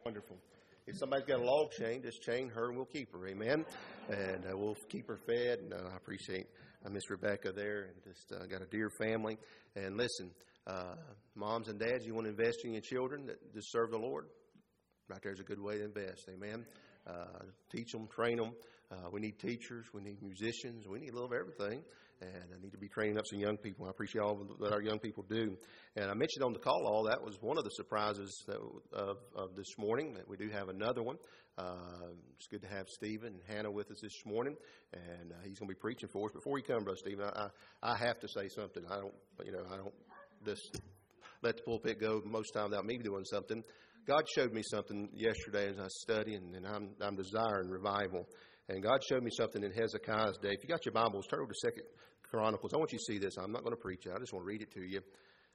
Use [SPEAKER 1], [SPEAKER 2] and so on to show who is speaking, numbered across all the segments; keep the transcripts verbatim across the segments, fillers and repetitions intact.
[SPEAKER 1] Wonderful. If somebody's got a log chain, just chain her and we'll keep her. Amen. And uh, we'll keep her fed. And uh, I appreciate uh, Miss Rebecca there, and just uh, got a dear family. And listen, uh, moms and dads, you want to invest in your children that just serve the Lord? Right there's a good way to invest. Amen. Uh, teach them, train them. Uh, we need teachers. We need musicians. We need a little of everything. And I need to be training up some young people. I appreciate all that our young people do. And I mentioned on the call all that was one of the surprises that, of, of this morning, that we do have another one. Uh, it's good to have Stephen and Hannah with us this morning, and uh, he's going to be preaching for us. Before you come, Brother Stephen, I, I, I have to say something. I don't, you know, I don't just let the pulpit go most time without me doing something. God showed me something yesterday as I studied, and, and I'm, I'm desiring revival. And God showed me something in Hezekiah's day. If you got your Bibles, turn over to Second Chronicles. I want you to see this. I'm not going to preach it. I just want to read it to you.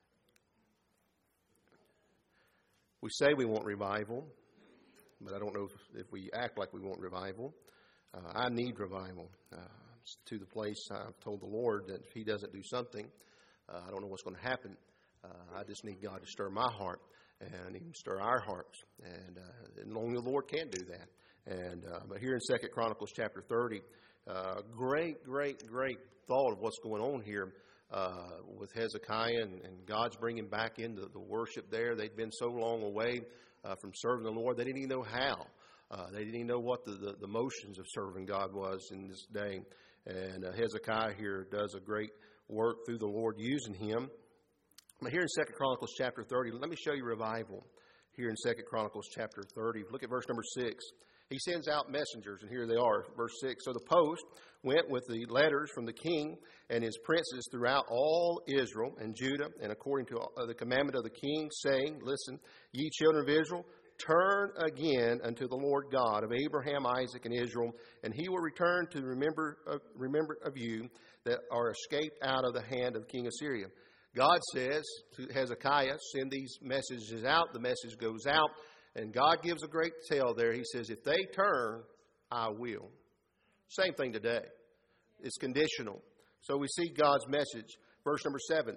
[SPEAKER 1] We say we want revival, but I don't know if, if we act like we want revival. Uh, I need revival. Uh, to the place I've told the Lord that if He doesn't do something, uh, I don't know what's going to happen. Uh, I just need God to stir my heart and even stir our hearts. And, uh, and only the Lord can do that. And uh, but here in Second Chronicles chapter thirty, uh, great, great, great thought of what's going on here uh, with Hezekiah, and, and God's bringing back into the worship there. They'd been so long away uh, from serving the Lord, they didn't even know how. Uh, they didn't even know what the, the, the motions of serving God was in this day. And uh, Hezekiah here does a great work through the Lord using him. But here in Second Chronicles chapter thirty, let me show you revival. Here in Second Chronicles chapter thirty, look at verse number six. He sends out messengers, and here they are, verse six. So the post went with the letters from the king and his princes throughout all Israel and Judah, and according to the commandment of the king, saying, Listen, ye children of Israel, turn again unto the Lord God of Abraham, Isaac, and Israel, and He will return to remember, uh, remember of you that are escaped out of the hand of King Assyria. God says to Hezekiah, send these messages out. The message goes out. And God gives a great tell there. He says, if they turn, I will. Same thing today. It's conditional. So we see God's message. Verse number seven.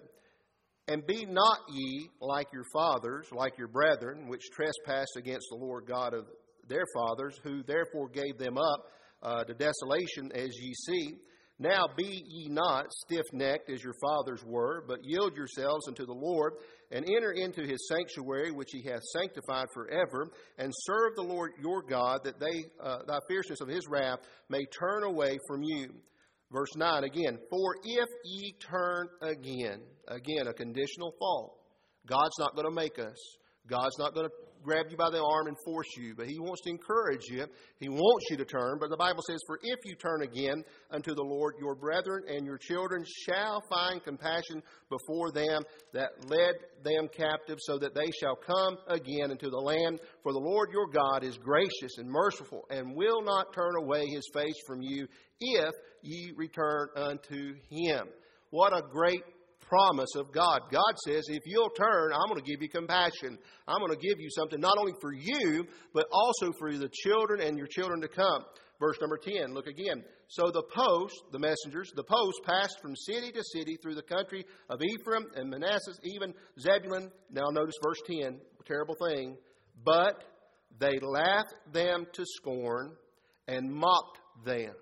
[SPEAKER 1] And be not ye like your fathers, like your brethren, which trespassed against the Lord God of their fathers, who therefore gave them up uh, to desolation, as ye see. Now be ye not stiff-necked as your fathers were, but yield yourselves unto the Lord, and enter into His sanctuary, which He hath sanctified forever, and serve the Lord your God, that they, uh, thy fierceness of His wrath may turn away from you. Verse nine again, for if ye turn again, again a conditional thought. God's not going to make us. God's not going to grab you by the arm and force you, but He wants to encourage you. He wants you to turn, but the Bible says, for if you turn again unto the Lord, your brethren and your children shall find compassion before them that led them captive, so that they shall come again into the land. For the Lord your God is gracious and merciful, and will not turn away His face from you, if ye return unto Him. What a great promise of God. God says, if you'll turn, I'm going to give you compassion. I'm going to give you something not only for you, but also for the children and your children to come. Verse number ten, look again. So the post, the messengers, the post passed from city to city through the country of Ephraim and Manasseh, even Zebulun. Now notice verse ten, terrible thing. But they laughed them to scorn and mocked them.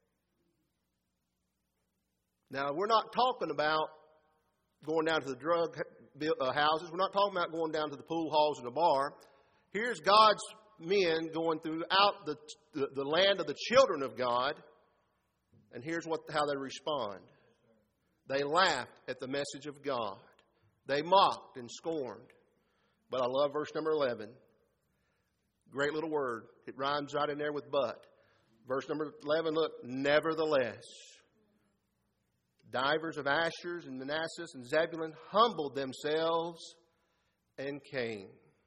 [SPEAKER 1] Now we're not talking about going down to the drug houses. We're not talking about going down to the pool halls and the bar. Here's God's men going throughout the, the, the land of the children of God. And here's what how they respond. They laughed at the message of God. They mocked and scorned. But I love verse number eleven. Great little word. It rhymes right in there with but. Verse number eleven, look, nevertheless. Divers of Asher and Manasseh and Zebulun humbled themselves and came.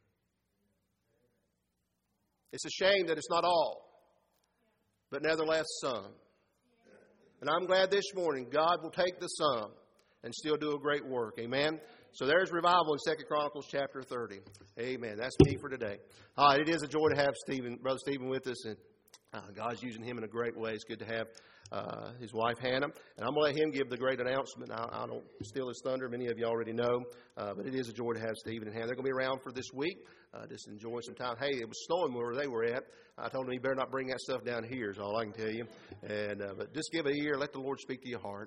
[SPEAKER 1] It's a shame that it's not all, but nevertheless some. And I'm glad this morning God will take the some and still do a great work. Amen. So there's revival in Second Chronicles chapter thirty. Amen. That's me for today. All right, it is a joy to have Stephen, Brother Stephen with us. And Uh, God's using him in a great way. It's good to have uh, his wife, Hannah. And I'm going to let him give the great announcement. I, I don't steal his thunder. Many of you already know. Uh, but it is a joy to have Stephen and Hannah. They're going to be around for this week. Uh, just enjoy some time. Hey, it was snowing where they were at. I told them, you better not bring that stuff down here is all I can tell you. And uh, But just give it a year. Let the Lord speak to your heart.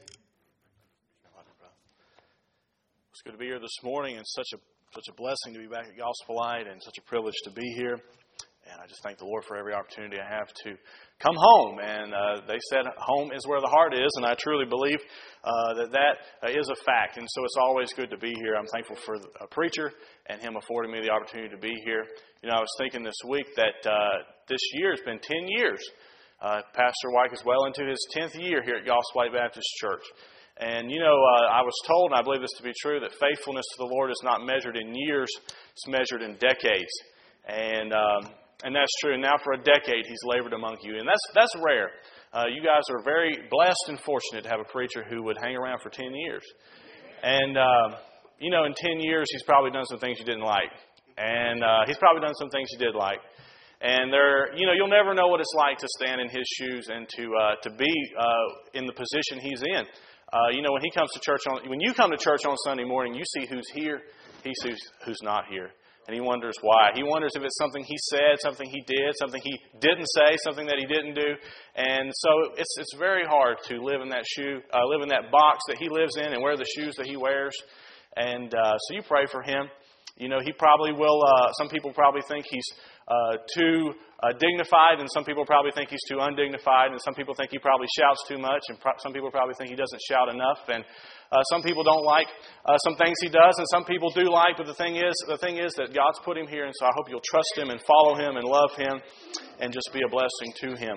[SPEAKER 2] It's good to be here this morning, and such a such a blessing to be back at Gospel Light, and such a privilege to be here. And I just thank the Lord for every opportunity I have to come home. And uh, they said home is where the heart is, and I truly believe uh, that that uh, is a fact. And so it's always good to be here. I'm thankful for a preacher and him affording me the opportunity to be here. You know, I was thinking this week that uh, this year has been ten years. Uh, Pastor Wyke is well into his tenth year here at Gospel Light Baptist Church. And, you know, uh, I was told, and I believe this to be true, that faithfulness to the Lord is not measured in years, it's measured in decades. And um, and that's true. And now for a decade, he's labored among you. And that's that's rare. Uh, you guys are very blessed and fortunate to have a preacher who would hang around for ten years. And, uh, you know, in ten years, he's probably done some things you didn't like. And uh, he's probably done some things you did like. And there, you know, you'll never know what it's like to stand in his shoes and to uh, to be uh, in the position he's in. Uh, you know, when he comes to church on, when you come to church on Sunday morning, you see who's here, he sees who's not here. And he wonders why. He wonders if it's something he said, something he did, something he didn't say, something that he didn't do. And so it's it's very hard to live in that shoe, uh, live in that box that he lives in and wear the shoes that he wears. And uh, so you pray for him. You know, he probably will, uh, some people probably think he's uh, too uh, dignified, and some people probably think he's too undignified, and some people think he probably shouts too much, and pro- some people probably think he doesn't shout enough, and uh, some people don't like uh, some things he does, and some people do like, but the thing is, the thing is that God's put him here, and so I hope you'll trust him and follow him and love him and just be a blessing to him.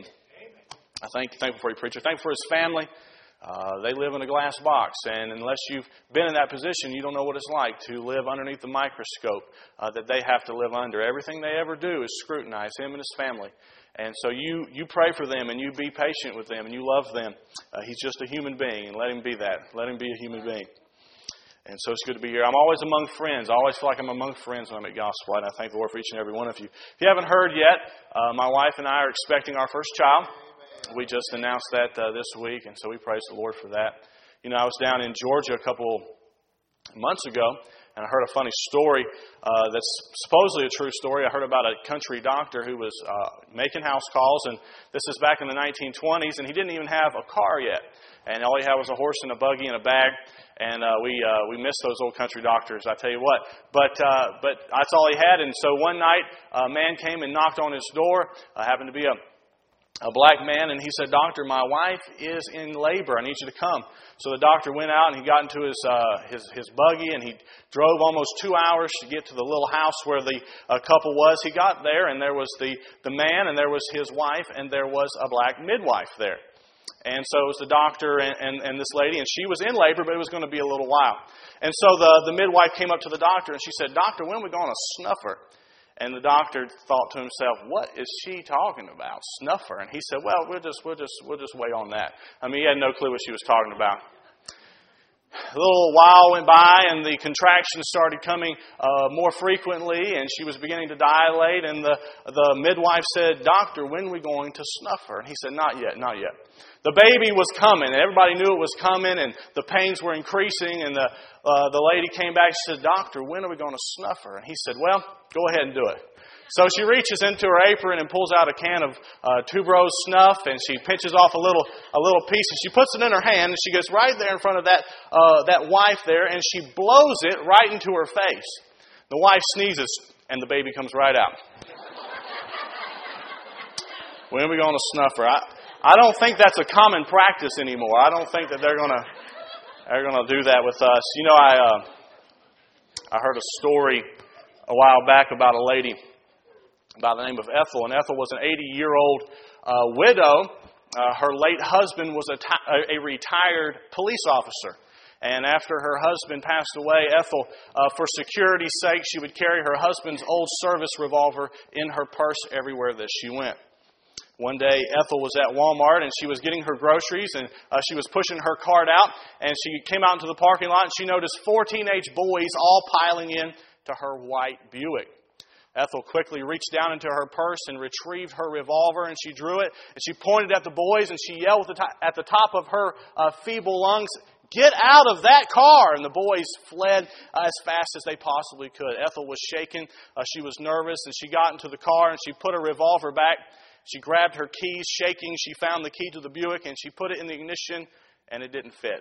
[SPEAKER 2] I thank you, thankful for you, preacher. Thankful for his family. Uh, they live in a glass box, and unless you've been in that position, you don't know what it's like to live underneath the microscope uh, that they have to live under. Everything they ever do is scrutinize him and his family. And so you, you pray for them, and you be patient with them, and you love them. Uh, he's just a human being, and let him be that. Let him be a human being. And so it's good to be here. I'm always among friends. I always feel like I'm among friends when I'm at Gospel Light. I thank the Lord for each and every one of you. If you haven't heard yet, uh, my wife and I are expecting our first child. We just announced that uh, this week, and so we praise the Lord for that. You know, I was down in Georgia a couple months ago, and I heard a funny story uh, that's supposedly a true story. I heard about a country doctor who was uh, making house calls, and this is back in the nineteen twenties, and he didn't even have a car yet. And all he had was a horse and a buggy and a bag, and uh, we uh, we miss those old country doctors, I tell you what. But uh, but that's all he had, and so one night a man came and knocked on his door. Uh, happened to be a A black man, and he said, "Doctor, my wife is in labor. I need you to come." So the doctor went out, and he got into his uh, his, his buggy, and he drove almost two hours to get to the little house where the uh, couple was. He got there, and there was the, the man, and there was his wife, and there was a black midwife there. And so it was the doctor and, and, and this lady, and she was in labor, but it was going to be a little while. And so the, the midwife came up to the doctor, and she said, "Doctor, when are we going to snuff her?" And the doctor thought to himself, "What is she talking about? Snuffer?" And he said, "Well, we'll just we'll just we'll just wait on that." I mean, he had no clue what she was talking about. A little while went by, and the contractions started coming uh, more frequently, and she was beginning to dilate. And the the midwife said, "Doctor, when are we going to snuff her?" And he said, "Not yet, not yet." The baby was coming, and everybody knew it was coming, and the pains were increasing. And the uh, the lady came back. She said, "Doctor, when are we going to snuff her?" And he said, "Well, go ahead and do it." So she reaches into her apron and pulls out a can of uh, tuberose snuff, and she pinches off a little a little piece, and she puts it in her hand, and she goes right there in front of that uh, that wife there, and she blows it right into her face. The wife sneezes, and the baby comes right out. When are we going to snuff her? I, I don't think that's a common practice anymore. I don't think that they're going to they're going to do that with us. You know, I uh, I heard a story a while back about a lady by the name of Ethel, and Ethel was an eighty-year-old uh, widow. Uh, her late husband was a, t- a retired police officer. And after her husband passed away, Ethel, uh, for security's sake, she would carry her husband's old service revolver in her purse everywhere that she went. One day, Ethel was at Walmart, and she was getting her groceries, and uh, she was pushing her cart out, and she came out into the parking lot, and she noticed four teenage boys all piling in to her white Buick. Ethel quickly reached down into her purse and retrieved her revolver, and she drew it, and she pointed at the boys, and she yelled at the top, at the top of her uh, feeble lungs, "Get out of that car!" And the boys fled uh, as fast as they possibly could. Ethel was shaken. Uh, she was nervous, and she got into the car, and she put her revolver back. She grabbed her keys, shaking. She found the key to the Buick, and she put it in the ignition, and it didn't fit.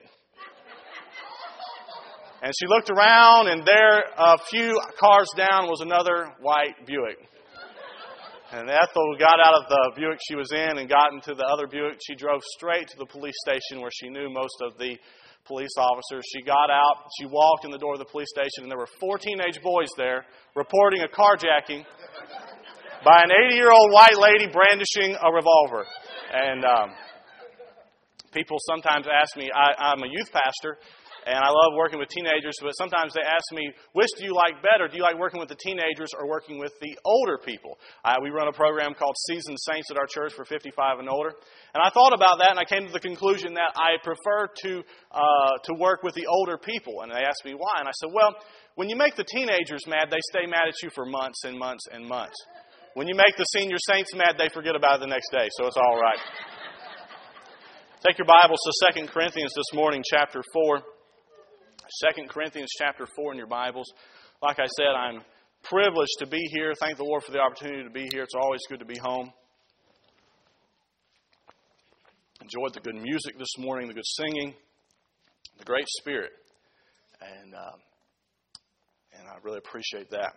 [SPEAKER 2] And she looked around, and there, a few cars down, was another white Buick. And Ethel got out of the Buick she was in and got into the other Buick. She drove straight to the police station where she knew most of the police officers. She got out, she walked in the door of the police station, and there were four teenage boys there reporting a carjacking by an eighty-year-old white lady brandishing a revolver. And um, people sometimes ask me, I, I'm a youth pastor, and I love working with teenagers, but sometimes they ask me, which do you like better? Do you like working with the teenagers or working with the older people? Uh, we run a program called Seasoned Saints at our church for fifty-five and older. And I thought about that, and I came to the conclusion that I prefer to uh, to work with the older people. And they asked me why. And I said, well, when you make the teenagers mad, they stay mad at you for months and months and months. When you make the senior saints mad, they forget about it the next day, so it's all right. Take your Bibles to Second Corinthians this morning, chapter four. Second Corinthians chapter four in your Bibles. Like I said, I'm privileged to be here. Thank the Lord for the opportunity to be here. It's always good to be home. Enjoyed the good music this morning, the good singing, the great spirit. And, um, and I really appreciate that.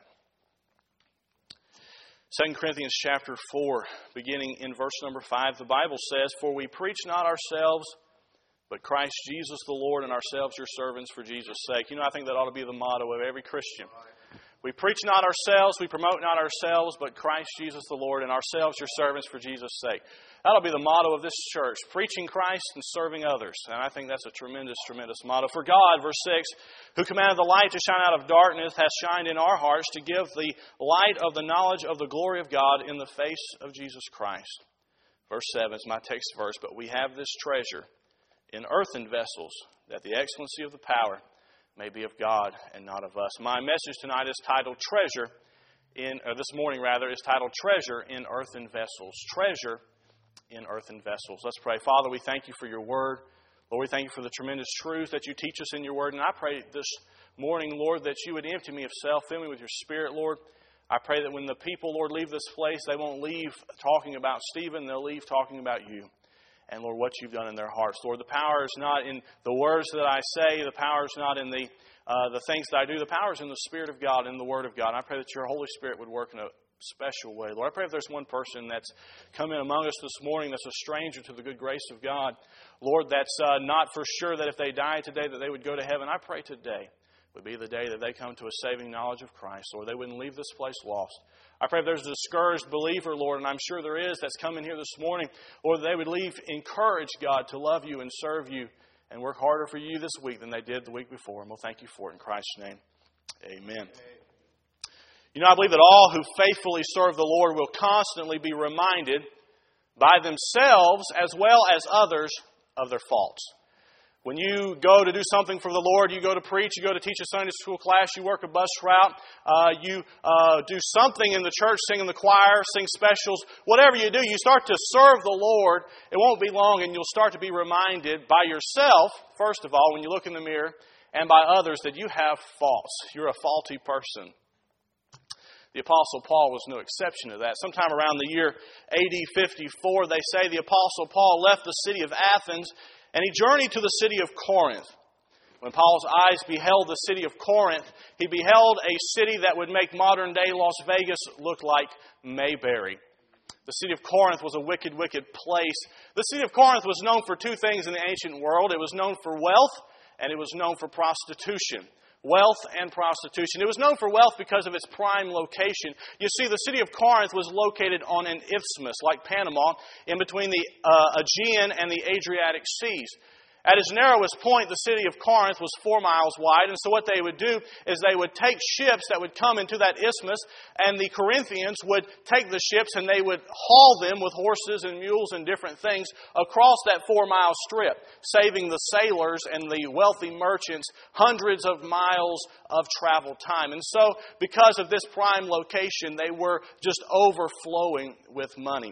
[SPEAKER 2] Second Corinthians chapter four, beginning in verse number five, the Bible says, "For we preach not ourselves, but Christ Jesus the Lord, and ourselves your servants for Jesus' sake." You know, I think that ought to be the motto of every Christian. We preach not ourselves, we promote not ourselves, but Christ Jesus the Lord, and ourselves your servants for Jesus' sake. That'll be the motto of this church, preaching Christ and serving others. And I think that's a tremendous, tremendous motto. "For God," verse six, "who commanded the light to shine out of darkness, hath shined in our hearts to give the light of the knowledge of the glory of God in the face of Jesus Christ." Verse seven is my text verse, "But we have this treasure in earthen vessels, that the excellency of the power may be of God and not of us." My message tonight is titled Treasure in, or this morning rather, is titled Treasure in Earthen Vessels. Treasure in earthen vessels. Let's pray. Father, we thank you for your word. Lord, we thank you for the tremendous truths that you teach us in your word. And I pray this morning, Lord, that you would empty me of self, fill me with your spirit, Lord. I pray that when the people, Lord, leave this place, they won't leave talking about Stephen, they'll leave talking about you. And, Lord, what you've done in their hearts. Lord, the power is not in the words that I say. The power is not in the uh, the things that I do. The power is in the Spirit of God, in the Word of God. And I pray that your Holy Spirit would work in a special way. Lord, I pray if there's one person that's come in among us this morning that's a stranger to the good grace of God, Lord, that's uh, not for sure that if they die today that they would go to heaven. I pray today would be the day that they come to a saving knowledge of Christ. Lord, they wouldn't leave this place lost. I pray if there's a discouraged believer, Lord, and I'm sure there is, that's come in here this morning, Lord, they would leave encouraged, God, to love you and serve you and work harder for you this week than they did the week before. And we'll thank you for it in Christ's name. Amen. Amen. You know, I believe that all who faithfully serve the Lord will constantly be reminded by themselves as well as others of their faults. When you go to do something for the Lord, you go to preach, you go to teach a Sunday school class, you work a bus route, uh, you uh, do something in the church, sing in the choir, sing specials, whatever you do, you start to serve the Lord. It won't be long and you'll start to be reminded by yourself, first of all, when you look in the mirror, and by others that you have faults. You're a faulty person. The Apostle Paul was no exception to that. Sometime around the year A D fifty-four, they say the Apostle Paul left the city of Athens and he journeyed to the city of Corinth. When Paul's eyes beheld the city of Corinth, he beheld a city that would make modern-day Las Vegas look like Mayberry. The city of Corinth was a wicked, wicked place. The city of Corinth was known for two things in the ancient world. It was known for wealth and it was known for prostitution. Wealth and prostitution. It was known for wealth because of its prime location. You see, the city of Corinth was located on an isthmus, like Panama, in between the uh, Aegean and the Adriatic Seas. At its narrowest point, the city of Corinth was four miles wide, and so what they would do is they would take ships that would come into that isthmus, and the Corinthians would take the ships and they would haul them with horses and mules and different things across that four-mile strip, saving the sailors and the wealthy merchants hundreds of miles of travel time. And so, because of this prime location, they were just overflowing with money.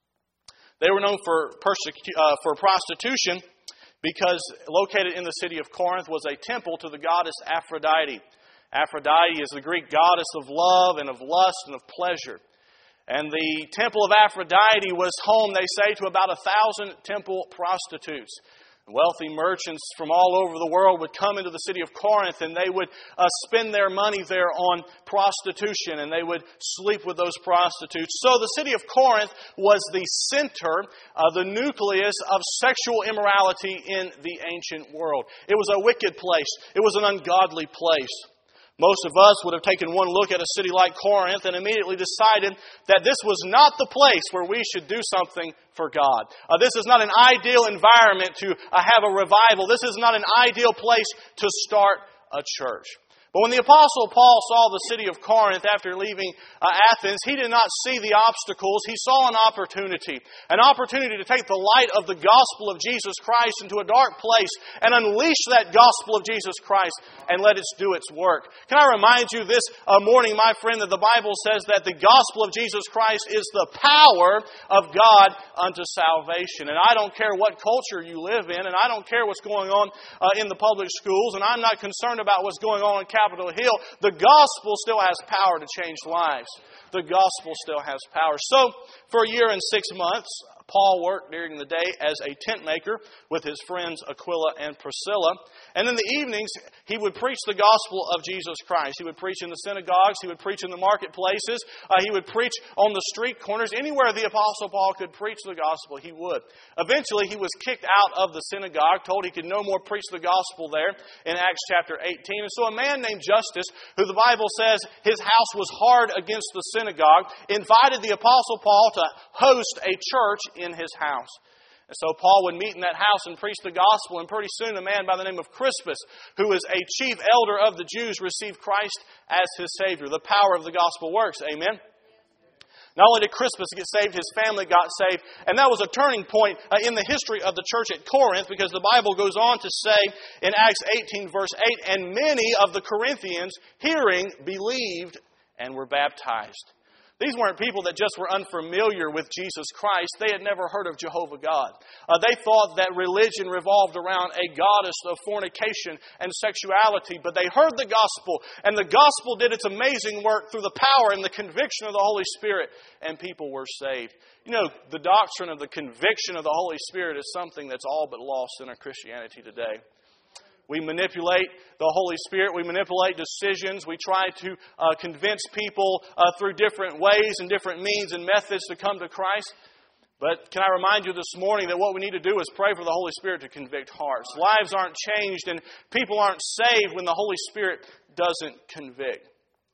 [SPEAKER 2] They were known for persecu- uh, for prostitution, because located in the city of Corinth was a temple to the goddess Aphrodite. Aphrodite is the Greek goddess of love and of lust and of pleasure. And the temple of Aphrodite was home, they say, to about a thousand temple prostitutes. Wealthy merchants from all over the world would come into the city of Corinth, and they would uh, spend their money there on prostitution, and they would sleep with those prostitutes. So the city of Corinth was the center, uh, the nucleus of sexual immorality in the ancient world. It was a wicked place. It was an ungodly place. Most of us would have taken one look at a city like Corinth and immediately decided that this was not the place where we should do something for God. Uh, this is not an ideal environment to uh, have a revival. This is not an ideal place to start a church. But when the Apostle Paul saw the city of Corinth after leaving uh, Athens, he did not see the obstacles. He saw an opportunity. An opportunity to take the light of the gospel of Jesus Christ into a dark place and unleash that gospel of Jesus Christ and let it do its work. Can I remind you this uh, morning, my friend, that the Bible says that the gospel of Jesus Christ is the power of God unto salvation. And I don't care what culture you live in, and I don't care what's going on uh, in the public schools, and I'm not concerned about what's going on in Capitol Hill. The gospel still has power to change lives. The gospel still has power. So, for a year and six months, Paul worked during the day as a tent maker with his friends Aquila and Priscilla. And in the evenings, he would preach the gospel of Jesus Christ. He would preach in the synagogues. He would preach in the marketplaces. Uh, he would preach on the street corners. Anywhere the Apostle Paul could preach the gospel, he would. Eventually, he was kicked out of the synagogue, told he could no more preach the gospel there in Acts chapter eighteen. And so a man named Justus, who the Bible says his house was hard against the synagogue, invited the Apostle Paul to host a church in his house. And so Paul would meet in that house and preach the gospel, and pretty soon a man by the name of Crispus, who was a chief elder of the Jews, received Christ as his Savior. The power of the gospel works. Amen? Not only did Crispus get saved, his family got saved. And that was a turning point uh, in the history of the church at Corinth, because the Bible goes on to say in Acts eighteen verse eight, and many of the Corinthians, hearing, believed and were baptized. These weren't people that just were unfamiliar with Jesus Christ. They had never heard of Jehovah God. Uh, they thought that religion revolved around a goddess of fornication and sexuality. But they heard the gospel, and the gospel did its amazing work through the power and the conviction of the Holy Spirit, and people were saved. You know, the doctrine of the conviction of the Holy Spirit is something that's all but lost in our Christianity today. We manipulate the Holy Spirit. We manipulate decisions. We try to uh, convince people uh, through different ways and different means and methods to come to Christ. But can I remind you this morning that what we need to do is pray for the Holy Spirit to convict hearts. Lives aren't changed and people aren't saved when the Holy Spirit doesn't convict.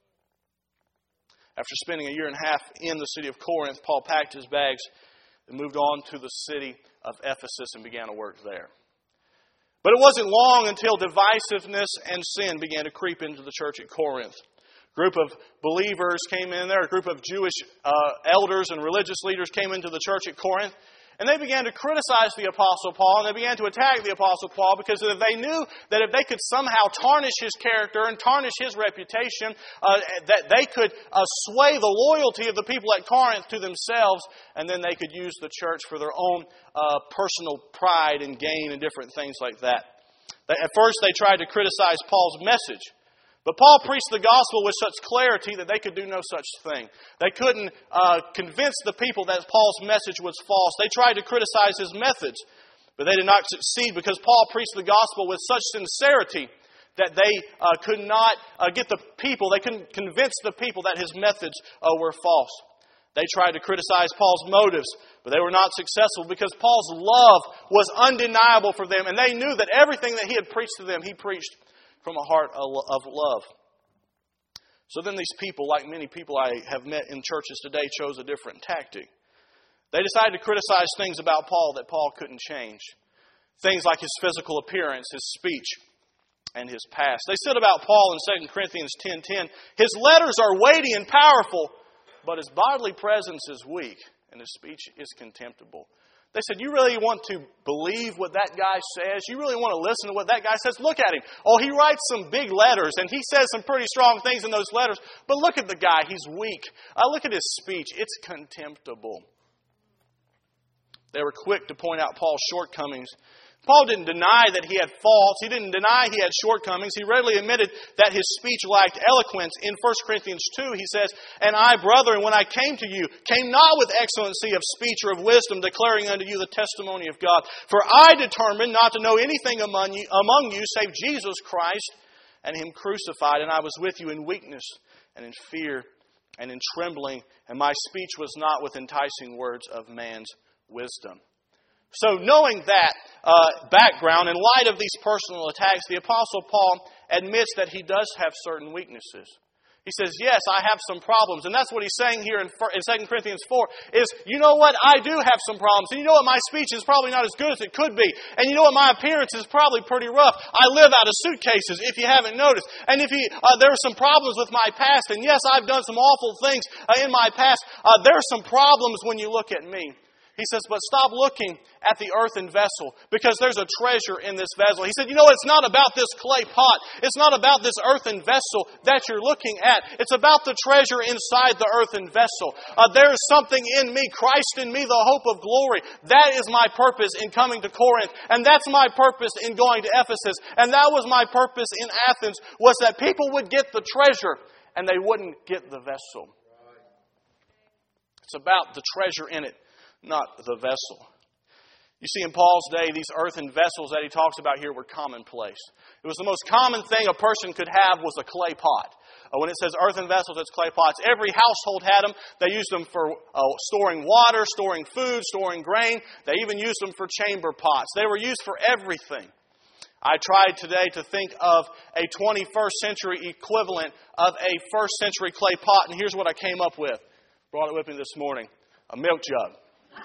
[SPEAKER 2] After spending a year and a half in the city of Corinth, Paul packed his bags and moved on to the city of Ephesus and began to work there. But it wasn't long until divisiveness and sin began to creep into the church at Corinth. A group of believers came in there, a group of Jewish uh, elders and religious leaders came into the church at Corinth, and they began to criticize the Apostle Paul, and they began to attack the Apostle Paul because they knew that if they could somehow tarnish his character and tarnish his reputation, uh, that they could uh, sway the loyalty of the people at Corinth to themselves, and then they could use the church for their own uh, personal pride and gain and different things like that. At first, they tried to criticize Paul's message. But Paul preached the gospel with such clarity that they could do no such thing. They couldn't uh, convince the people that Paul's message was false. They tried to criticize his methods, but they did not succeed because Paul preached the gospel with such sincerity that they uh, could not uh, get the people, they couldn't convince the people that his methods uh, were false. They tried to criticize Paul's motives, but they were not successful because Paul's love was undeniable for them, and they knew that everything that he had preached to them, he preached from a heart of love. So then these people, like many people I have met in churches today, chose a different tactic. They decided to criticize things about Paul that Paul couldn't change. things like his physical appearance, his speech, and his past. They said about Paul in Second Corinthians ten ten, his letters are weighty and powerful, but his bodily presence is weak, and his speech is contemptible. They said, you really want to believe what that guy says? You really want to listen to what that guy says? Look at him. Oh, he writes some big letters, and he says some pretty strong things in those letters. But look at the guy. He's weak. Uh, look at his speech. It's contemptible. They were quick to point out Paul's shortcomings. Paul didn't deny that he had faults. He didn't deny he had shortcomings. He readily admitted that his speech lacked eloquence. In First Corinthians two, he says, and I, brethren, when I came to you, came not with excellency of speech or of wisdom, declaring unto you the testimony of God. For I determined not to know anything among you, among you save Jesus Christ and Him crucified. And I was with you in weakness and in fear and in trembling. And my speech was not with enticing words of man's wisdom. So knowing that uh, background, in light of these personal attacks, the Apostle Paul admits that he does have certain weaknesses. He says, yes, I have some problems. And that's what he's saying here in Second Corinthians four, is, you know what, I do have some problems. And you know what, my speech is probably not as good as it could be. And you know what, my appearance is probably pretty rough. I live out of suitcases, if you haven't noticed. And if you, uh, there are some problems with my past. And yes, I've done some awful things uh, in my past. Uh, there are some problems when you look at me. He says, but stop looking at the earthen vessel, because there's a treasure in this vessel. He said, you know, it's not about this clay pot. It's not about this earthen vessel that you're looking at. It's about the treasure inside the earthen vessel. Uh, there is something in me, Christ in me, the hope of glory. That is my purpose in coming to Corinth. And that's my purpose in going to Ephesus. And that was my purpose in Athens, was that people would get the treasure and they wouldn't get the vessel. It's about the treasure in it, not the vessel. You see, in Paul's day, these earthen vessels that he talks about here were commonplace. It was the most common thing a person could have was a clay pot. Uh, when it says earthen vessels, it's clay pots. Every household had them. They used them for uh, storing water, storing food, storing grain. They even used them for chamber pots. They were used for everything. I tried today to think of a twenty-first century equivalent of a first century clay pot, and here's what I came up with. Brought it with me this morning. A milk jug.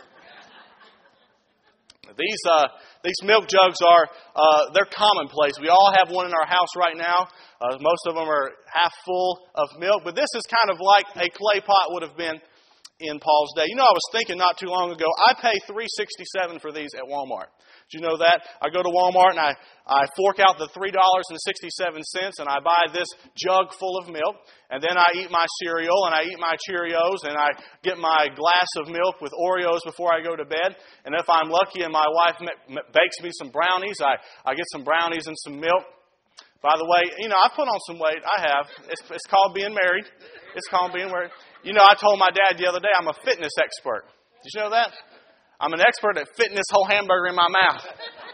[SPEAKER 2] These uh, these milk jugs are, uh, they're commonplace. We all have one in our house right now. Uh, most of them are half full of milk. But this is kind of like a clay pot would have been in Paul's day. You know, I was thinking not too long ago, I pay three dollars and sixty-seven cents for these at Walmart. Did you know that? I go to Walmart and I, I fork out the three dollars and sixty-seven cents and I buy this jug full of milk. And then I eat my cereal and I eat my Cheerios and I get my glass of milk with Oreos before I go to bed. And if I'm lucky and my wife bakes me some brownies, I, I get some brownies and some milk. By the way, you know, I put on some weight. I have. It's, it's called being married. It's called being married. You know, I told my dad the other day I'm a fitness expert. Did you know that? I'm an expert at fitting this whole hamburger in my mouth.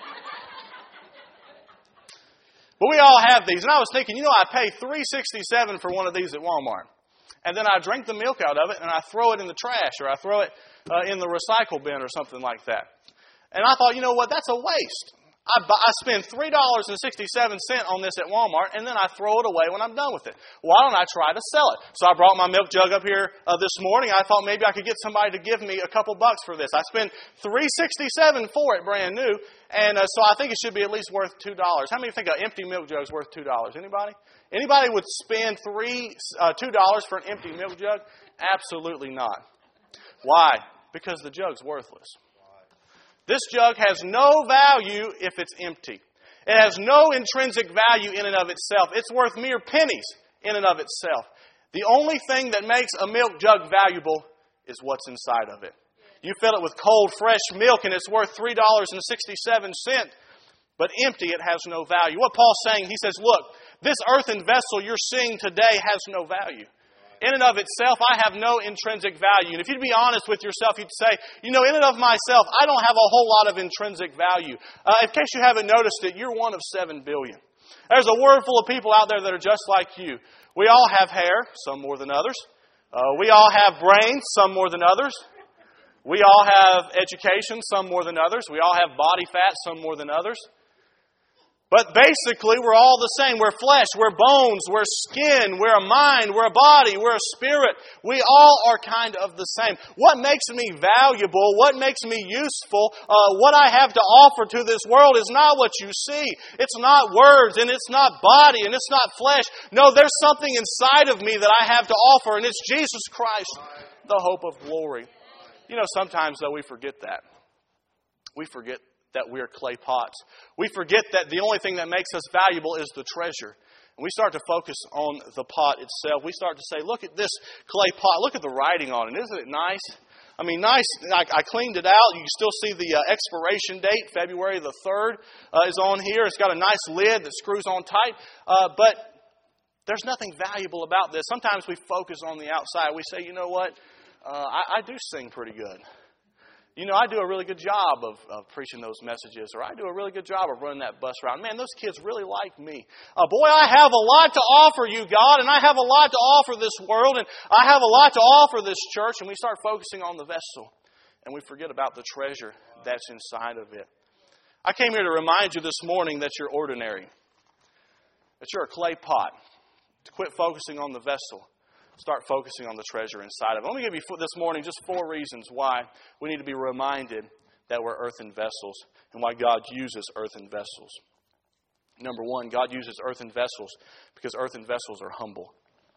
[SPEAKER 2] But we all have these. And I was thinking, you know, I pay three dollars and sixty-seven cents for one of these at Walmart. And then I drink the milk out of it and I throw it in the trash or I throw it uh, in the recycle bin or something like that. And I thought, you know what, that's a waste. I, buy, I spend three dollars and sixty-seven cents on this at Walmart, and then I throw it away when I'm done with it. Why don't I try to sell it? So I brought my milk jug up here uh, this morning. I thought maybe I could get somebody to give me a couple bucks for this. I spent three dollars and sixty-seven cents for it, brand new, and uh, so I think it should be at least worth two dollars. How many think an empty milk jug is worth two dollars? Anybody? Anybody would spend three, uh, two dollars for an empty milk jug? Absolutely not. Why? Because the jug's worthless. This jug has no value if it's empty. It has no intrinsic value in and of itself. It's worth mere pennies in and of itself. The only thing that makes a milk jug valuable is what's inside of it. You fill it with cold, fresh milk and it's worth three dollars and sixty-seven cents. But empty, it has no value. What Paul's saying, he says, look, this earthen vessel you're seeing today has no value. In and of itself, I have no intrinsic value. And if you'd be honest with yourself, you'd say, you know, in and of myself, I don't have a whole lot of intrinsic value. Uh, in case you haven't noticed it, you're one of seven billion. There's a world full of people out there that are just like you. We all have hair, some more than others. Uh, we all have brains, some more than others. We all have education, some more than others. We all have body fat, some more than others. But basically, we're all the same. We're flesh, we're bones, we're skin, we're a mind, we're a body, we're a spirit. We all are kind of the same. What makes me valuable, what makes me useful, uh, what I have to offer to this world is not what you see. It's not words, and it's not body, and it's not flesh. No, there's something inside of me that I have to offer, and it's Jesus Christ, the hope of glory. You know, sometimes, though, we forget that. We forget that we're clay pots. We forget that the only thing that makes us valuable is the treasure. And we start to focus on the pot itself. We start to say, look at this clay pot. Look at the writing on it. Isn't it nice? I mean, nice. I, I cleaned it out. You can still see the uh, expiration date. February the third uh, is on here. It's got a nice lid that screws on tight. Uh, but there's nothing valuable about this. Sometimes we focus on the outside. We say, you know what? Uh, I, I do sing pretty good. You know, I do a really good job of, of preaching those messages, or I do a really good job of running that bus route. Man, those kids really like me. Uh, boy, I have a lot to offer you, God, and I have a lot to offer this world, and I have a lot to offer this church. And we start focusing on the vessel, and we forget about the treasure that's inside of it. I came here to remind you this morning that you're ordinary, that you're a clay pot, to quit focusing on the vessel. Start focusing on the treasure inside of it. Let me give you this morning just four reasons why we need to be reminded that we're earthen vessels and why God uses earthen vessels. Number one, God uses earthen vessels because earthen vessels are humble.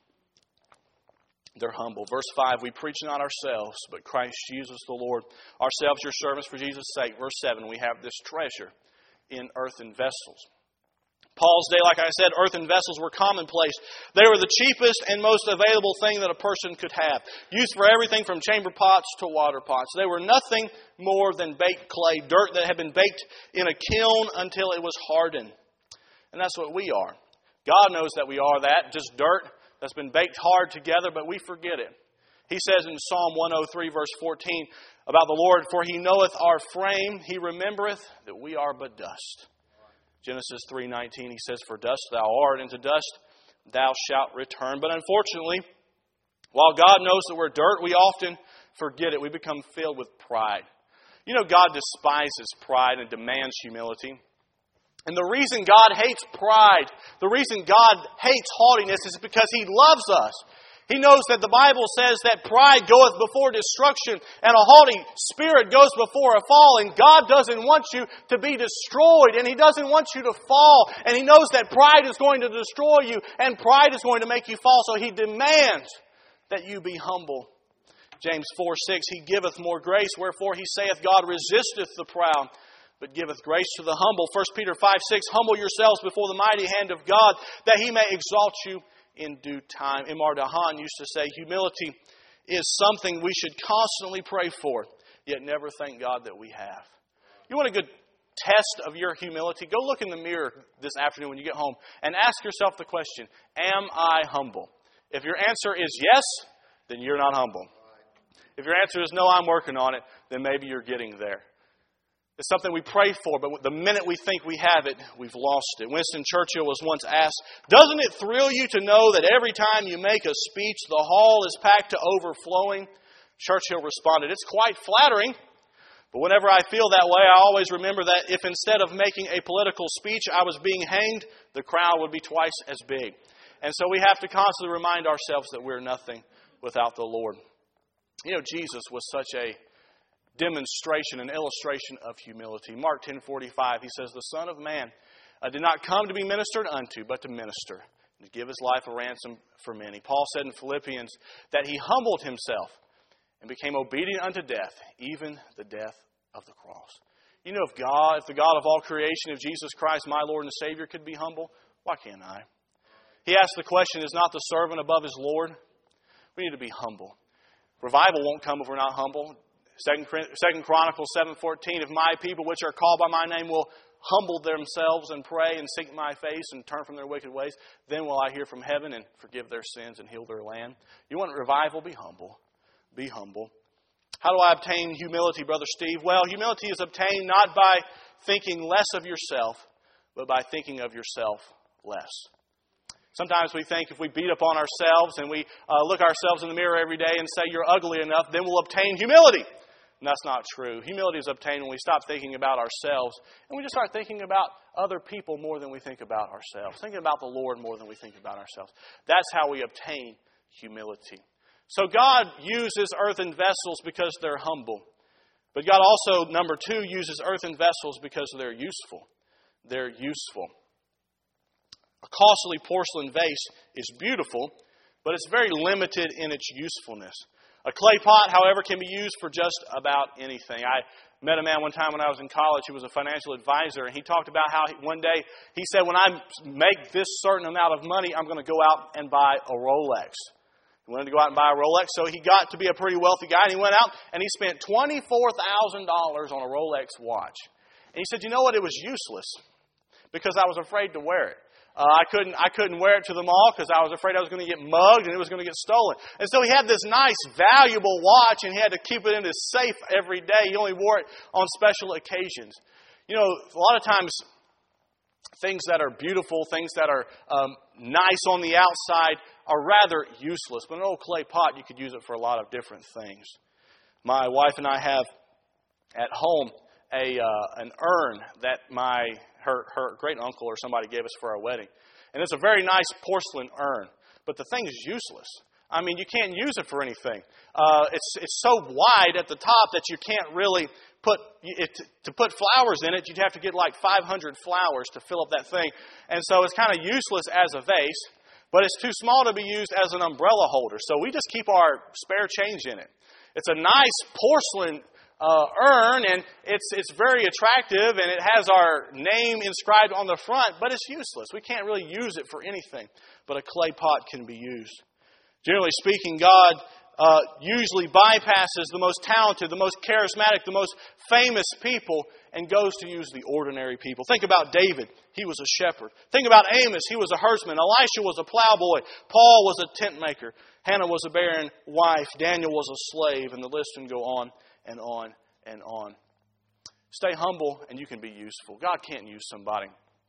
[SPEAKER 2] They're humble. Verse five, we preach not ourselves, but Christ Jesus the Lord. Ourselves, your servants for Jesus' sake. Verse seven, we have this treasure in earthen vessels. Paul's day, like I said, earthen vessels were commonplace. They were the cheapest and most available thing that a person could have. Used for everything from chamber pots to water pots. They were nothing more than baked clay, dirt that had been baked in a kiln until it was hardened. And that's what we are. God knows that we are that, just dirt that's been baked hard together, but we forget it. He says in Psalm one oh three, verse fourteen, about the Lord, for He knoweth our frame, He remembereth that we are but dust. Genesis three nineteen, he says, for dust thou art, and to dust thou shalt return. But unfortunately, while God knows that we're dirt, we often forget it. We become filled with pride. You know, God despises pride and demands humility. And the reason God hates pride, the reason God hates haughtiness is because He loves us. He knows that the Bible says that pride goeth before destruction and a haughty spirit goes before a fall. And God doesn't want you to be destroyed, and He doesn't want you to fall. And He knows that pride is going to destroy you and pride is going to make you fall. So He demands that you be humble. James four six, He giveth more grace, wherefore He saith, God resisteth the proud, but giveth grace to the humble. First Peter five six, humble yourselves before the mighty hand of God, that He may exalt you in due time. Imar Dahan used to say, humility is something we should constantly pray for, yet never thank God that we have. You want a good test of your humility? Go look in the mirror this afternoon when you get home and ask yourself the question, am I humble? If your answer is yes, then you're not humble. If your answer is no, I'm working on it, then maybe you're getting there. It's something we pray for, but the minute we think we have it, we've lost it. Winston Churchill was once asked, doesn't it thrill you to know that every time you make a speech, the hall is packed to overflowing? Churchill responded, it's quite flattering. But whenever I feel that way, I always remember that if instead of making a political speech, I was being hanged, the crowd would be twice as big. And so we have to constantly remind ourselves that we're nothing without the Lord. You know, Jesus was such a demonstration, an illustration of humility. Mark ten forty-five, he says, the Son of Man uh, did not come to be ministered unto, but to minister, and to give His life a ransom for many. Paul said in Philippians that He humbled Himself and became obedient unto death, even the death of the cross. You know, if God, if the God of all creation, if Jesus Christ, my Lord and Savior, could be humble, why can't I? He asked the question, is not the servant above his Lord? We need to be humble. Revival won't come if we're not humble. Second Chronicles seven fourteen, if my people which are called by my name will humble themselves and pray and seek my face and turn from their wicked ways, then will I hear from heaven and forgive their sins and heal their land. You want revival? Be humble. Be humble. How do I obtain humility, Brother Steve? Well, humility is obtained not by thinking less of yourself, but by thinking of yourself less. Sometimes we think if we beat up on ourselves and we uh, look ourselves in the mirror every day and say, you're ugly enough, then we'll obtain humility. And that's not true. Humility is obtained when we stop thinking about ourselves and we just start thinking about other people more than we think about ourselves. Thinking about the Lord more than we think about ourselves. That's how we obtain humility. So God uses earthen vessels because they're humble. But God also, number two, uses earthen vessels because they're useful. They're useful. A costly porcelain vase is beautiful, but it's very limited in its usefulness. A clay pot, however, can be used for just about anything. I met a man one time when I was in college who was a financial advisor, and he talked about how he, one day he said, when I make this certain amount of money, I'm going to go out and buy a Rolex. He wanted to go out and buy a Rolex, so he got to be a pretty wealthy guy, and he went out and he spent twenty-four thousand dollars on a Rolex watch. And he said, you know what, it was useless because I was afraid to wear it. Uh, I couldn't I couldn't wear it to the mall because I was afraid I was going to get mugged and it was going to get stolen. And so he had this nice, valuable watch, and he had to keep it in his safe every day. He only wore it on special occasions. You know, a lot of times, things that are beautiful, things that are um, nice on the outside are rather useless. But an old clay pot, you could use it for a lot of different things. My wife and I have at home a uh, an urn that my her her great uncle or somebody gave us for our wedding, and it's a very nice porcelain urn. But the thing is useless. I mean, you can't use it for anything. Uh, it's it's so wide at the top that you can't really put it to put flowers in it. You'd have to get like five hundred flowers to fill up that thing, and so it's kind of useless as a vase. But it's too small to be used as an umbrella holder. So we just keep our spare change in it. It's a nice porcelain Uh, urn, and it's it's very attractive, and it has our name inscribed on the front, but it's useless. We can't really use it for anything, but a clay pot can be used. Generally speaking, God uh, usually bypasses the most talented, the most charismatic, the most famous people, and goes to use the ordinary people. Think about David. He was a shepherd. Think about Amos. He was a herdsman. Elisha was a plowboy. Paul was a tent maker. Hannah was a barren wife. Daniel was a slave, and the list can go on and on and on. Stay humble and you can be useful. God can't use somebody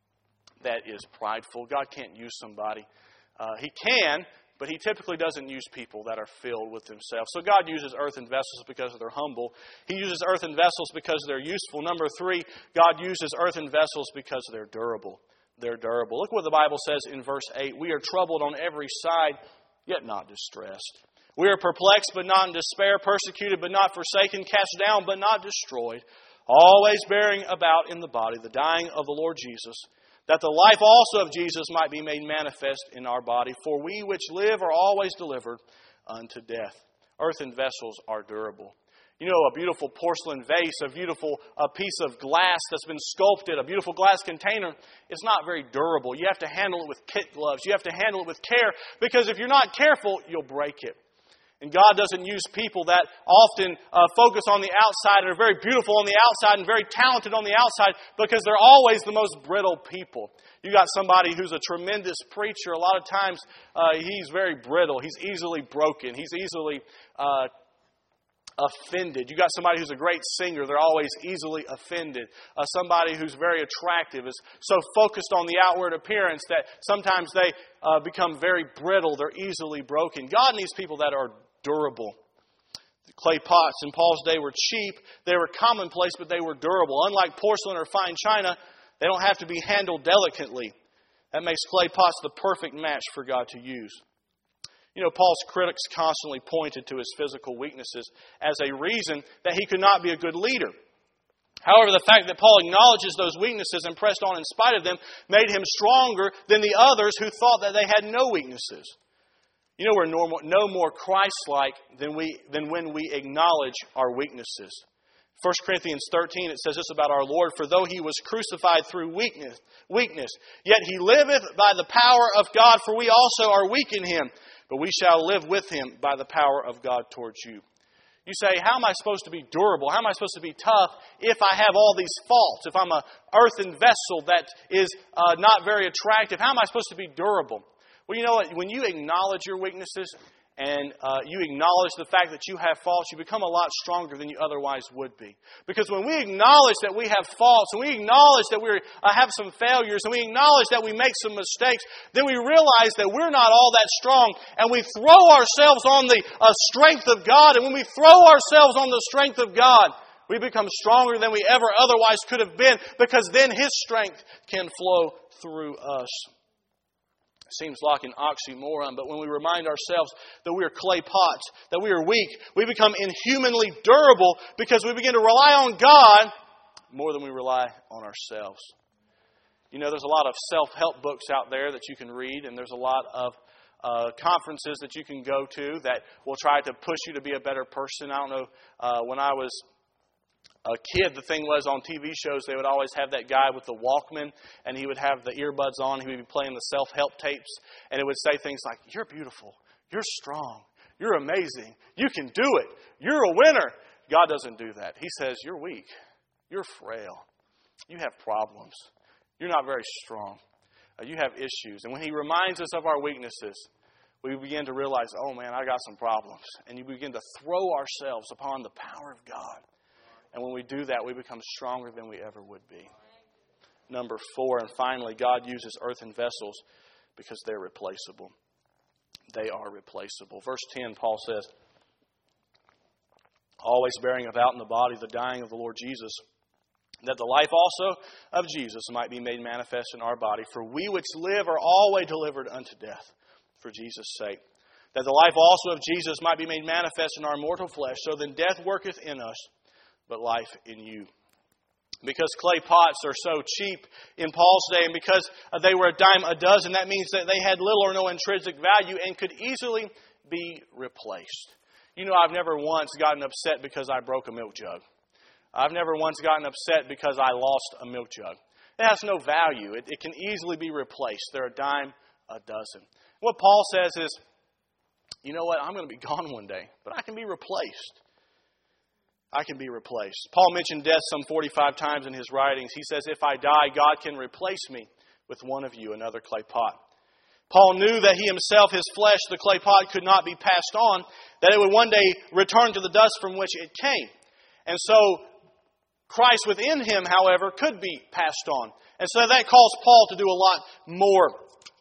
[SPEAKER 2] that is prideful. God can't use somebody. Uh, he can, but He typically doesn't use people that are filled with themselves. So God uses earthen vessels because they're humble. He uses earthen vessels because they're useful. Number three, God uses earthen vessels because they're durable. They're durable. Look what the Bible says in verse eight. We are troubled on every side, yet not distressed. We are perplexed, but not in despair, persecuted, but not forsaken, cast down, but not destroyed, always bearing about in the body the dying of the Lord Jesus, that the life also of Jesus might be made manifest in our body. For we which live are always delivered unto death. Earthen vessels are durable. You know, a beautiful porcelain vase, a beautiful a piece of glass that's been sculpted, a beautiful glass container, it's not very durable. You have to handle it with kid gloves. You have to handle it with care, because if you're not careful, you'll break it. And God doesn't use people that often uh, focus on the outside and are very beautiful on the outside and very talented on the outside, because they're always the most brittle people. You got somebody who's a tremendous preacher. A lot of times uh, he's very brittle. He's easily broken. He's easily uh, offended. You got somebody who's a great singer. They're always easily offended. Uh, somebody who's very attractive is so focused on the outward appearance that sometimes they uh, become very brittle. They're easily broken. God needs people that are durable. The clay pots in Paul's day were cheap. They were commonplace, but they were durable. Unlike porcelain or fine china, they don't have to be handled delicately. That makes clay pots the perfect match for God to use. You know, Paul's critics constantly pointed to his physical weaknesses as a reason that he could not be a good leader. However, the fact that Paul acknowledges those weaknesses and pressed on in spite of them made him stronger than the others who thought that they had no weaknesses. You know, we're normal, no more Christ-like than we than when we acknowledge our weaknesses. First Corinthians thirteen, it says this about our Lord: for though He was crucified through weakness, weakness, yet He liveth by the power of God, for we also are weak in Him, but we shall live with Him by the power of God towards you. You say, how am I supposed to be durable? How am I supposed to be tough if I have all these faults? If I'm an earthen vessel that is uh, not very attractive, how am I supposed to be durable? Well, you know what? When you acknowledge your weaknesses and uh, you acknowledge the fact that you have faults, you become a lot stronger than you otherwise would be. Because when we acknowledge that we have faults, and we acknowledge that we uh, have some failures, and we acknowledge that we make some mistakes, then we realize that we're not all that strong, and we throw ourselves on the uh, strength of God. And when we throw ourselves on the strength of God, we become stronger than we ever otherwise could have been, because then His strength can flow through us. Seems like an oxymoron, but when we remind ourselves that we are clay pots, that we are weak, we become inhumanly durable because we begin to rely on God more than we rely on ourselves. You know, there's a lot of self-help books out there that you can read, and there's a lot of uh, conferences that you can go to that will try to push you to be a better person. I don't know, uh, when I was a kid, the thing was on T V shows, they would always have that guy with the Walkman, and he would have the earbuds on. He would be playing the self-help tapes, and it would say things like, "You're beautiful. You're strong. You're amazing. You can do it. You're a winner." God doesn't do that. He says, "You're weak. You're frail. You have problems. You're not very strong. Uh, you have issues." And when He reminds us of our weaknesses, we begin to realize, oh man, I got some problems. And you begin to throw ourselves upon the power of God. And when we do that, we become stronger than we ever would be. Number four, and finally, God uses earthen vessels because they're replaceable. They are replaceable. Verse ten, Paul says, "Always bearing about in the body the dying of the Lord Jesus, that the life also of Jesus might be made manifest in our body. For we which live are always delivered unto death for Jesus' sake, that the life also of Jesus might be made manifest in our mortal flesh. So then death worketh in us, but life in you." Because clay pots are so cheap in Paul's day, and because they were a dime a dozen, that means that they had little or no intrinsic value and could easily be replaced. You know, I've never once gotten upset because I broke a milk jug. I've never once gotten upset because I lost a milk jug. It has no value. It, it can easily be replaced. They're a dime a dozen. What Paul says is, you know what, I'm going to be gone one day, but I can be replaced. I can be replaced. Paul mentioned death some forty-five times in his writings. He says, if I die, God can replace me with one of you, another clay pot. Paul knew that he himself, his flesh, the clay pot, could not be passed on, that it would one day return to the dust from which it came. And so Christ within him, however, could be passed on. And so that caused Paul to do a lot more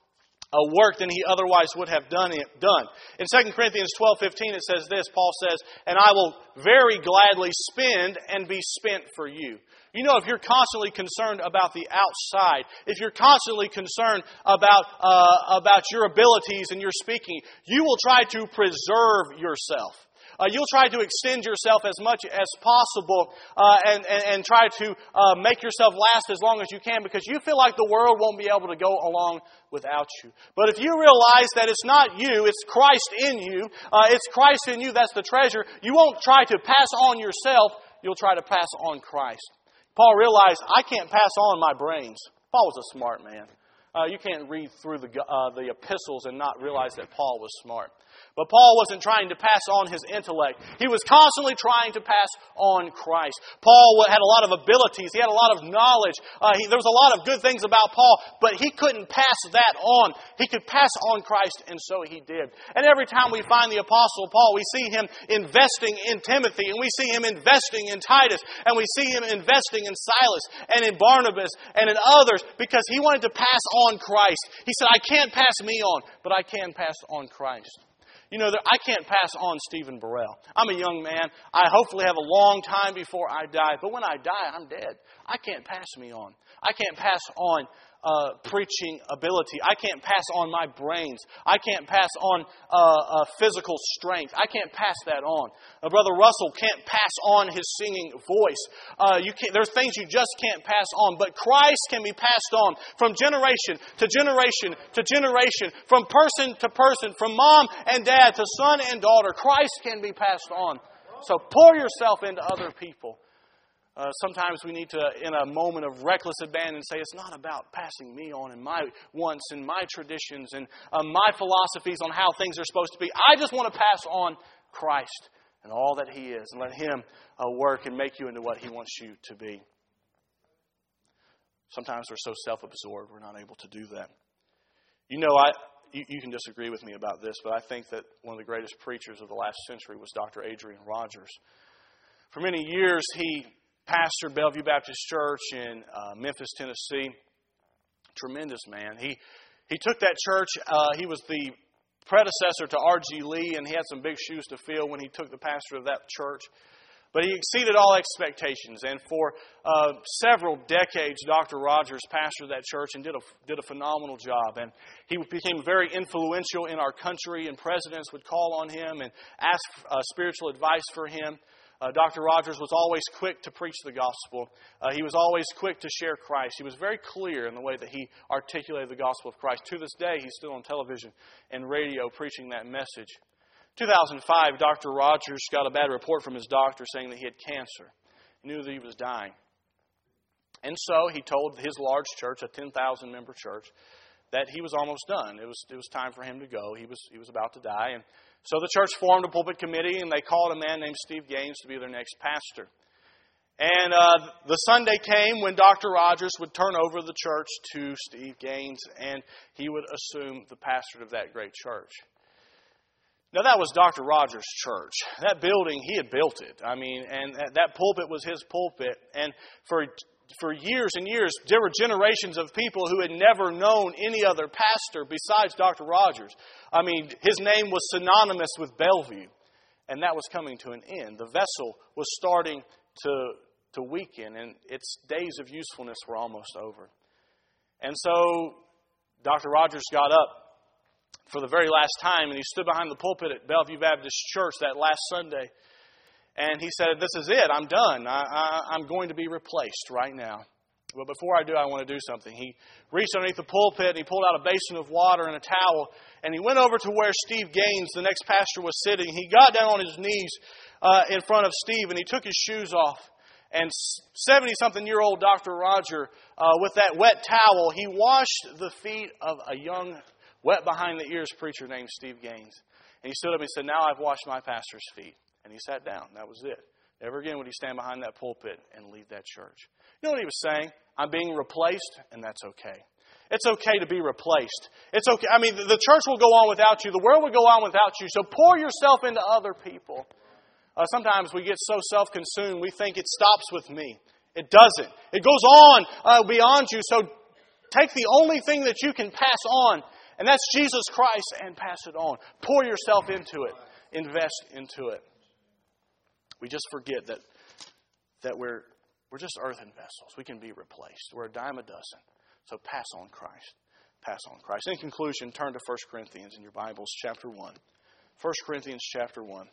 [SPEAKER 2] a work than he otherwise would have done. It, done. In Second Corinthians twelve fifteen, it says this, Paul says, "And I will very gladly spend and be spent for you." You know, if you're constantly concerned about the outside, if you're constantly concerned about uh, about your abilities and your speaking, you will try to preserve yourself. Uh, you'll try to extend yourself as much as possible uh, and, and, and try to uh, make yourself last as long as you can, because you feel like the world won't be able to go along without you. But if you realize that it's not you, it's Christ in you, uh, it's Christ in you that's the treasure, you won't try to pass on yourself, you'll try to pass on Christ. Paul realized, I can't pass on my brains. Paul was a smart man. Uh, you can't read through the, uh, the epistles and not realize that Paul was smart. But Paul wasn't trying to pass on his intellect. He was constantly trying to pass on Christ. Paul had a lot of abilities. He had a lot of knowledge. Uh, he, there was a lot of good things about Paul, but he couldn't pass that on. He could pass on Christ, and so he did. And every time we find the Apostle Paul, we see him investing in Timothy, and we see him investing in Titus, and we see him investing in Silas, and in Barnabas, and in others, because he wanted to pass on Christ. He said, I can't pass me on, but I can pass on Christ. You know, I can't pass on Stephen Burrell. I'm a young man. I hopefully have a long time before I die. But when I die, I'm dead. I can't pass me on. I can't pass on uh, preaching ability. I can't pass on my brains. I can't pass on uh, uh, physical strength. I can't pass that on. Uh, Brother Russell can't pass on his singing voice. Uh, you can't, there's things you just can't pass on. But Christ can be passed on from generation to generation to generation, from person to person, from mom and dad to son and daughter. Christ can be passed on. So pour yourself into other people. Uh, sometimes we need to, in a moment of reckless abandon, say it's not about passing me on and my wants and my traditions and uh, my philosophies on how things are supposed to be. I just want to pass on Christ and all that He is and let Him uh, work and make you into what He wants you to be. Sometimes we're so self-absorbed we're not able to do that. You know, I you, you can disagree with me about this, but I think that one of the greatest preachers of the last century was Doctor Adrian Rogers. For many years, he pastored Bellevue Baptist Church in uh, Memphis, Tennessee. Tremendous man. He he took that church. Uh, he was the predecessor to R G Lee, and he had some big shoes to fill when he took the pastor of that church. But he exceeded all expectations, and for uh, several decades, Doctor Rogers pastored that church and did a did a phenomenal job. And he became very influential in our country, and presidents would call on him and ask uh, spiritual advice for him. Uh, Doctor Rogers was always quick to preach the gospel. Uh, he was always quick to share Christ. He was very clear in the way that he articulated the gospel of Christ. To this day, he's still on television and radio preaching that message. two thousand five, Doctor Rogers got a bad report from his doctor saying that he had cancer. He knew that he was dying. And so he told his large church, a ten thousand member church, that he was almost done. It was it was time for him to go. He was he was about to die. And so the church formed a pulpit committee, and they called a man named Steve Gaines to be their next pastor. And uh, the Sunday came when Doctor Rogers would turn over the church to Steve Gaines, and he would assume the pastorate of that great church. Now, that was Doctor Rogers' church. That building, he had built it. I mean, and that pulpit was his pulpit. And for for years and years, there were generations of people who had never known any other pastor besides Doctor Rogers. I mean, his name was synonymous with Bellevue, and that was coming to an end. The vessel was starting to, to weaken, and its days of usefulness were almost over. And so Doctor Rogers got up for the very last time, and he stood behind the pulpit at Bellevue Baptist Church that last Sunday. And he said, "This is it. I'm done. I, I, I'm going to be replaced right now." But before I do, I want to do something. He reached underneath the pulpit, and he pulled out a basin of water and a towel, and he went over to where Steve Gaines, the next pastor, was sitting. He got down on his knees uh, in front of Steve, and he took his shoes off. And seventy-something-year-old Doctor Roger, uh, with that wet towel, he washed the feet of a young, wet-behind-the-ears preacher named Steve Gaines. And he stood up and said, "Now I've washed my pastor's feet." And he sat down. That was it. Never again would he stand behind that pulpit and lead that church. You know what he was saying? I'm being replaced, and that's okay. It's okay to be replaced. It's okay. I mean, the church will go on without you. The world will go on without you. So pour yourself into other people. Uh, sometimes we get so self-consumed, we think it stops with me. It doesn't. It goes on uh, beyond you. So take the only thing that you can pass on, and that's Jesus Christ, and pass it on. Pour yourself into it. Invest into it. We just forget that that we're we're just earthen vessels. We can be replaced. We're a dime a dozen. So pass on Christ. Pass on Christ. In conclusion, turn to First Corinthians in your Bibles, chapter one. First Corinthians chapter one.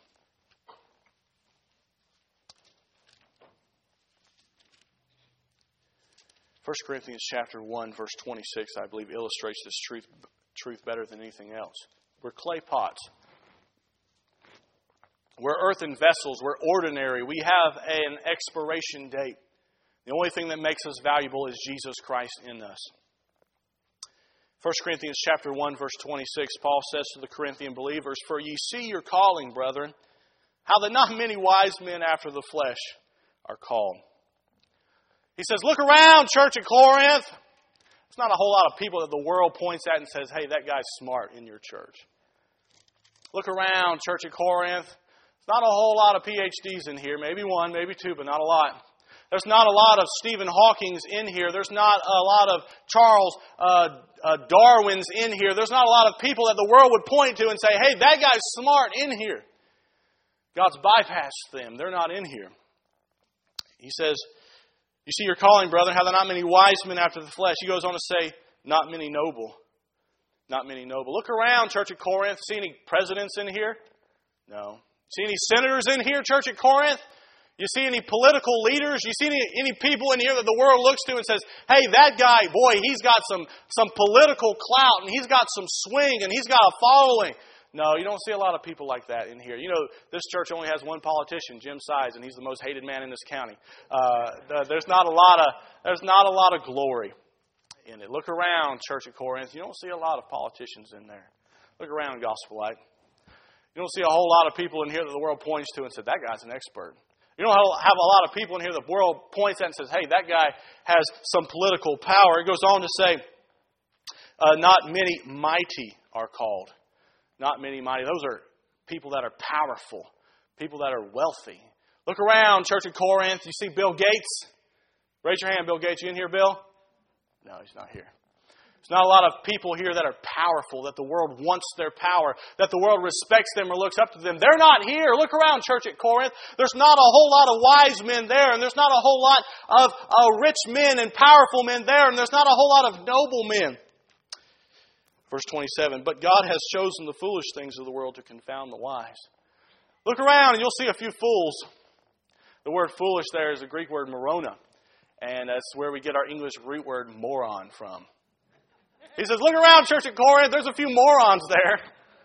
[SPEAKER 2] First Corinthians chapter one, verse twenty-six, I believe, illustrates this truth truth better than anything else. We're clay pots. We're earthen vessels. We're ordinary. We have an expiration date. The only thing that makes us valuable is Jesus Christ in us. First Corinthians chapter one, verse twenty-six, Paul says to the Corinthian believers, "For ye see your calling, brethren, how that not many wise men after the flesh are called." He says, look around, church at Corinth. It's not a whole lot of people that the world points at and says, "Hey, that guy's smart in your church." Look around, church at Corinth. There's not a whole lot of P H Ds in here. Maybe one, maybe two, but not a lot. There's not a lot of Stephen Hawkings in here. There's not a lot of Charles uh, uh, Darwins in here. There's not a lot of people that the world would point to and say, "Hey, that guy's smart in here." God's bypassed them. They're not in here. He says, "You see your calling, brother, how there are not many wise men after the flesh." He goes on to say, "Not many noble." Not many noble. Look around, church at Corinth. See any presidents in here? No. See any senators in here, church at Corinth? You see any political leaders? You see any, any people in here that the world looks to and says, "Hey, that guy, boy, he's got some, some political clout, and he's got some swing, and he's got a following." No, you don't see a lot of people like that in here. You know, this church only has one politician, Jim Sides, and he's the most hated man in this county. Uh, there's not a lot of there's not a lot of glory in it. Look around, church at Corinth. You don't see a lot of politicians in there. Look around, Gospel Light. You don't see a whole lot of people in here that the world points to and says, "That guy's an expert." You don't have a lot of people in here the world points at and says, "Hey, that guy has some political power." It goes on to say, Uh, not many mighty are called. Not many mighty. Those are people that are powerful. People that are wealthy. Look around, Church of Corinth. You see Bill Gates? Raise your hand, Bill Gates. You in here, Bill? No, he's not here. There's not a lot of people here that are powerful, that the world wants their power, that the world respects them or looks up to them. They're not here. Look around, Church at Corinth. There's not a whole lot of wise men there, and there's not a whole lot of uh, rich men and powerful men there, and there's not a whole lot of noble men. Verse twenty-seven, but God has chosen the foolish things of the world to confound the wise. Look around and you'll see a few fools. The word foolish there is the Greek word morona, and that's where we get our English root word moron from. He says, look around, Church at Corinth. There's a few morons there.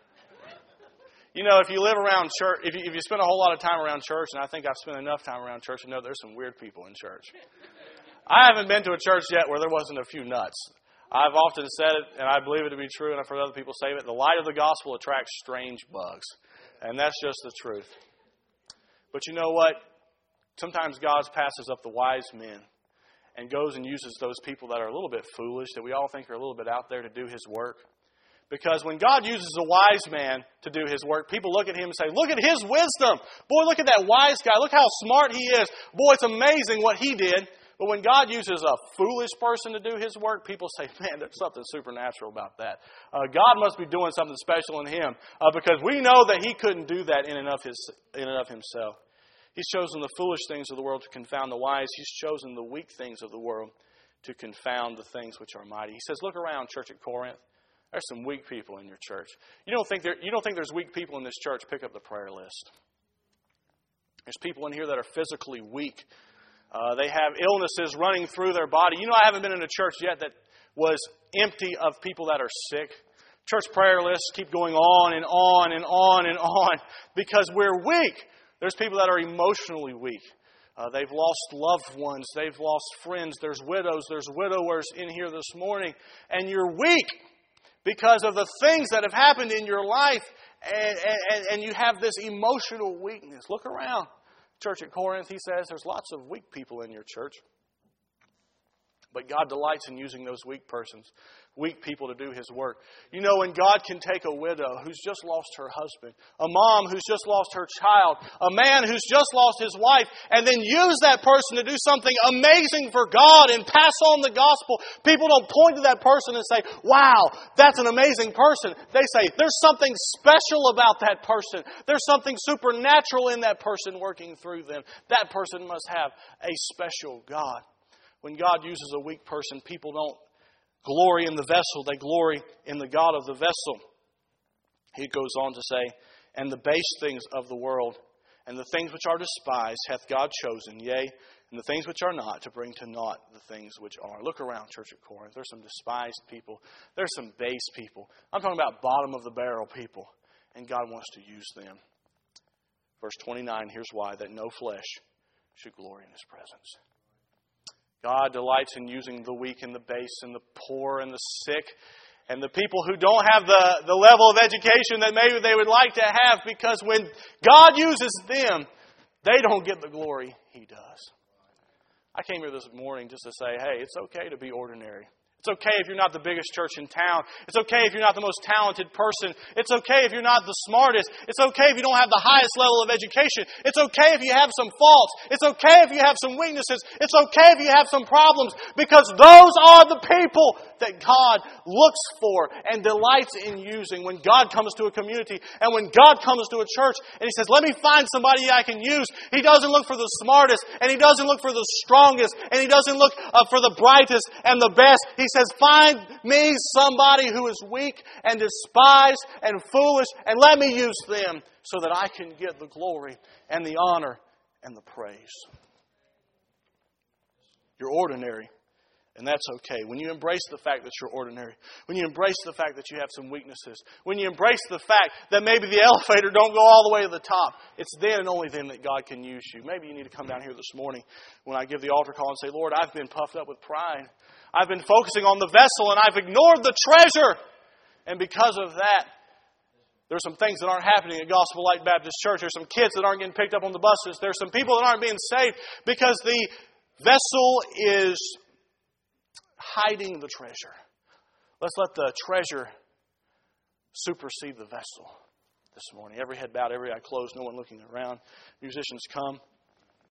[SPEAKER 2] You know, if you live around church, if you, if you spend a whole lot of time around church, and I think I've spent enough time around church to know there's some weird people in church. I haven't been to a church yet where there wasn't a few nuts. I've often said it, and I believe it to be true, and I've heard other people say it. The light of the gospel attracts strange bugs. And that's just the truth. But you know what? Sometimes God passes up the wise men and goes and uses those people that are a little bit foolish, that we all think are a little bit out there to do His work. Because when God uses a wise man to do His work, people look at him and say, look at his wisdom. Boy, look at that wise guy. Look how smart he is. Boy, it's amazing what he did. But when God uses a foolish person to do His work, people say, man, there's something supernatural about that. Uh, God must be doing something special in him. Uh, because we know that He couldn't do that in and of his, in and of Himself. He's chosen the foolish things of the world to confound the wise. He's chosen the weak things of the world to confound the things which are mighty. He says, look around, Church at Corinth. There's some weak people in your church. You don't think there, you don't think there's weak people in this church? Pick up the prayer list. There's people in here that are physically weak. Uh, they have illnesses running through their body. You know, I haven't been in a church yet that was empty of people that are sick. Church prayer lists keep going on and on and on and on because we're weak. There's people that are emotionally weak. Uh, they've lost loved ones. They've lost friends. There's widows. There's widowers in here this morning. And you're weak because of the things that have happened in your life. And, and, and you have this emotional weakness. Look around. Church at Corinth, he says, there's lots of weak people in your church. But God delights in using those weak persons, weak people to do His work. You know, when God can take a widow who's just lost her husband, a mom who's just lost her child, a man who's just lost his wife, and then use that person to do something amazing for God and pass on the gospel, people don't point to that person and say, wow, that's an amazing person. They say, there's something special about that person. There's something supernatural in that person working through them. That person must have a special God. When God uses a weak person, people don't glory in the vessel. They glory in the God of the vessel. He goes on to say, and the base things of the world, and the things which are despised, hath God chosen, yea, and the things which are not, to bring to naught the things which are. Look around, Church at Corinth. There's some despised people. There's some base people. I'm talking about bottom of the barrel people. And God wants to use them. Verse twenty-nine, here's why, that no flesh should glory in His presence. God delights in using the weak and the base and the poor and the sick and the people who don't have the, the level of education that maybe they would like to have, because when God uses them, they don't get the glory He does. I came here this morning just to say, hey, it's okay to be ordinary. It's okay if you're not the biggest church in town. It's okay if you're not the most talented person. It's okay if you're not the smartest. It's okay if you don't have the highest level of education. It's okay if you have some faults. It's okay if you have some weaknesses. It's okay if you have some problems, because those are the people that God looks for and delights in using. When God comes to a community and when God comes to a church and He says, let me find somebody I can use, He doesn't look for the smartest, and He doesn't look for the strongest, and He doesn't look uh, for the brightest and the best. He says, find me somebody who is weak and despised and foolish, and let me use them so that I can get the glory and the honor and the praise. You're ordinary, and that's okay. When you embrace the fact that you're ordinary, when you embrace the fact that you have some weaknesses, when you embrace the fact that maybe the elevator don't go all the way to the top, it's then and only then that God can use you. Maybe you need to come down here this morning when I give the altar call and say, Lord, I've been puffed up with pride. I've been focusing on the vessel and I've ignored the treasure. And because of that, there's some things that aren't happening at Gospel Light Baptist Church. There's some kids that aren't getting picked up on the buses. There's some people that aren't being saved because the vessel is hiding the treasure. Let's let the treasure supersede the vessel this morning. Every head bowed, every eye closed, no one looking around. Musicians come.